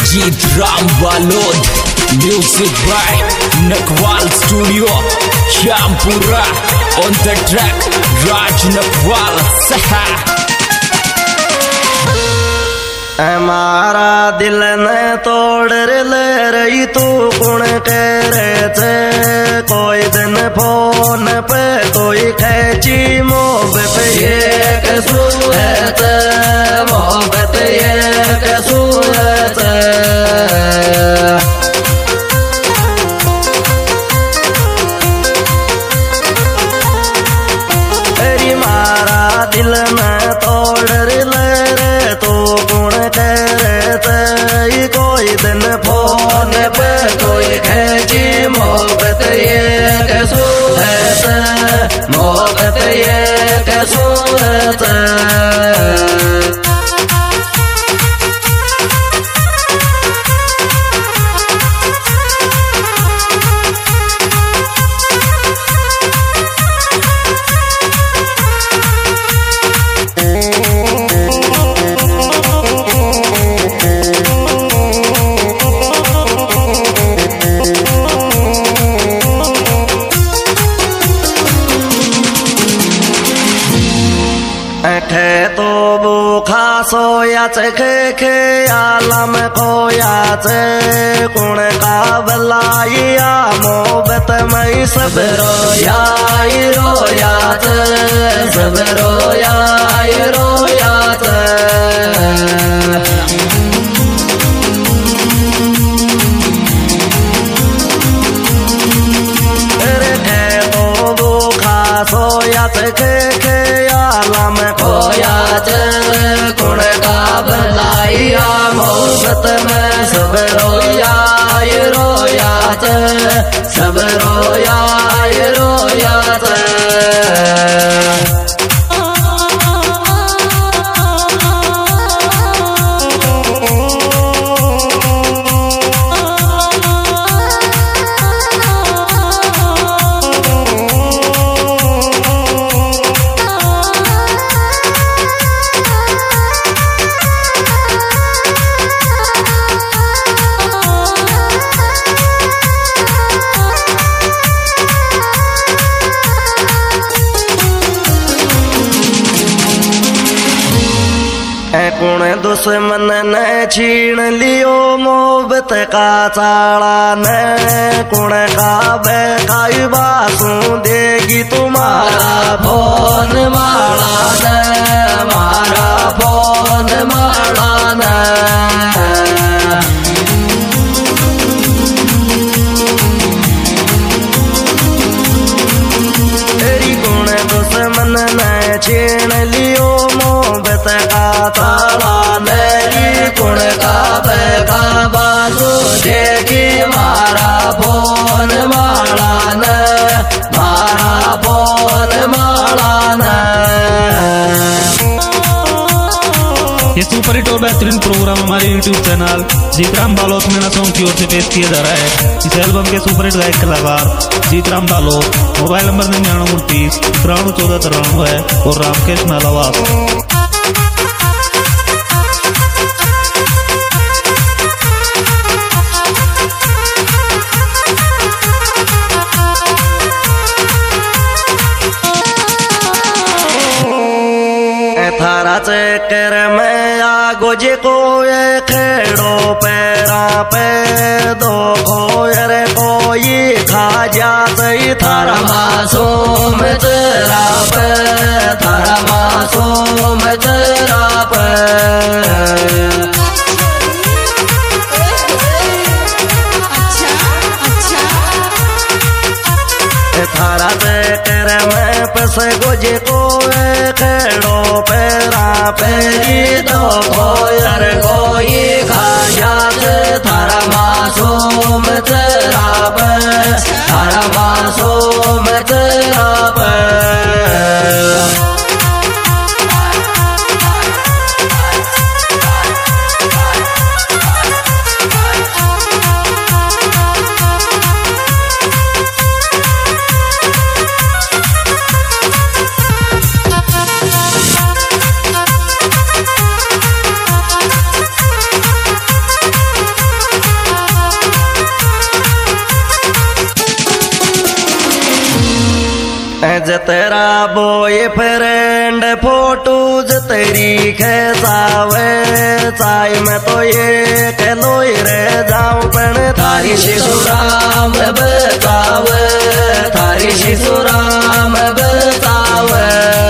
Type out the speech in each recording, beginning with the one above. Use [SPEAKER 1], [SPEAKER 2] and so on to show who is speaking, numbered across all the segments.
[SPEAKER 1] Jeet Ram Balod, music by Nakwal Studio, Shampura, on the track, Raj Nakwal, Saha.
[SPEAKER 2] हमारा दिल ने तोड़ ले रही तू कौन कह रहे थे कोई दिन फोन पे कोई खैची मोहब्बत ये कसूरत मोहब्बत ये कसूरत तेरी मारा दिल में तोड़ ले रे तू कौन कह रहे थे कोई दिन फोन पे कोई खैची मोहब्बत ये कसूरत मोहब्बत ये कसूरत खे तो भूखा सोया खे खे आलम खोया चे कुण का बलाइया मोहब्बत में सब रोया चे सब रोया चे सोया थे खे आलम खोया चे कुण का भलाइया मोहब्बत में सब रोया चे सब रोया चे कुण दुश्मन ने छीन लियो मोहब्बत का चाड़ा ने कुण का बेखाई बासू देगी तुम्हारा फोन माड़ा ने मारा फोन माड़ा ने तेरी कुण दुश्मन ने छीन लियो मोहब्बत का ताला मेरी कुण का बेगा बाजू देगी मारा फोन माड़ा ने मारा फोन माड़ा ने।
[SPEAKER 3] ये सुपर हिट और बेहतरीन प्रोग्राम हमारे YouTube channel Jeet Ram Balod Meena song की ओर से पेश किया जा रहा है। इस एल्बम के सुपर हिट गायक कलाकार जीत राम बालोद, मोबाइल नंबर 9929 है और रामकेश नालावास।
[SPEAKER 2] थारा चक्कर में आगो जे को खेड़ो पैरा पे दो खोयर कोई खा जाते थारा मासूम तेरा पे थारा मासूम तेरा पे थारा चक्कर में पस गोजे को खेड़ो पैरा पेरी दो खोयर कोई खा जाते थारा मासूम तेरा पे थारा मासूम तेरा पे। तेरा बॉयफ्रेंड फोटोज तेरी खेसावे चाय में तो ये कहलोई रह जाऊं पण थारी शिशुराम बतावे थारी शिशुराम बतावे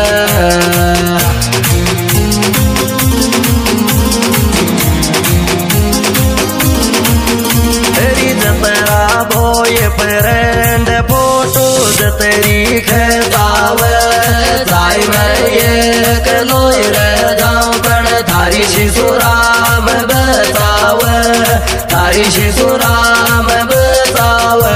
[SPEAKER 2] तेरी तेरा बॉयफ्रेंड फोटोज तेरी खेसावे चाय में ये कहलोई रह जाऊं पण थारी शिशुराम बतावे थारी शिशुराम बतावे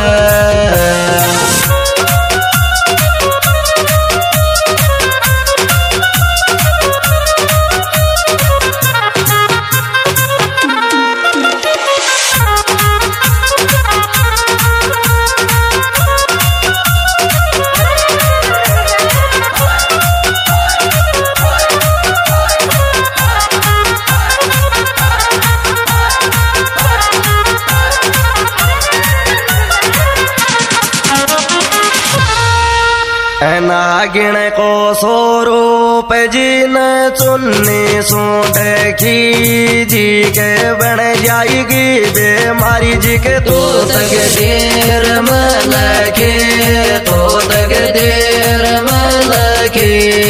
[SPEAKER 2] नागिन को 100 रूपए जी ने चुन्नी सूट जी के बन जाएगी बेमारी जी के तो तक देर मल के तो तक देर मल के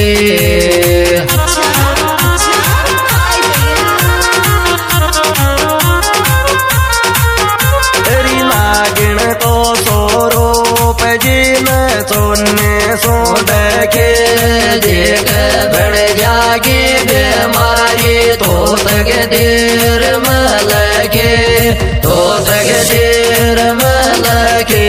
[SPEAKER 2] तेरी नागिन को 100 रूपए जी ने चुन्नी सूट के देख बढ़ जागी बेमारी तो तक देर मल के तो तक देर मल के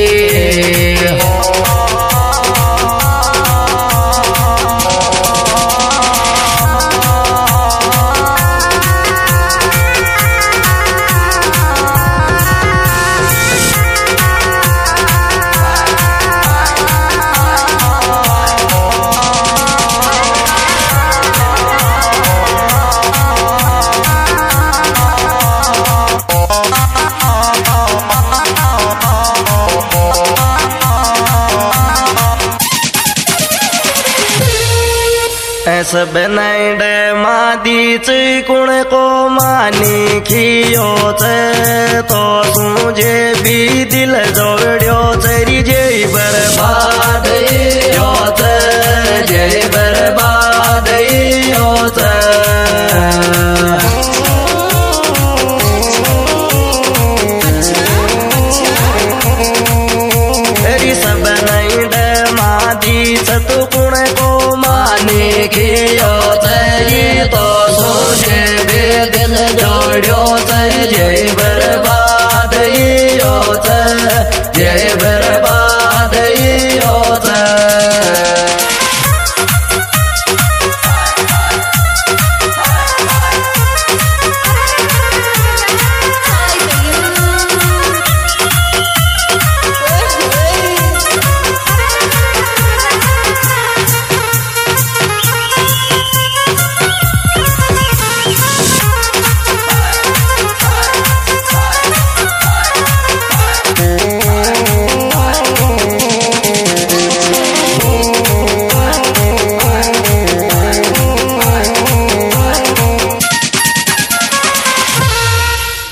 [SPEAKER 2] सब नाइड मादी कुण को मानी खियो तो सूझे भी दिल जोड़ो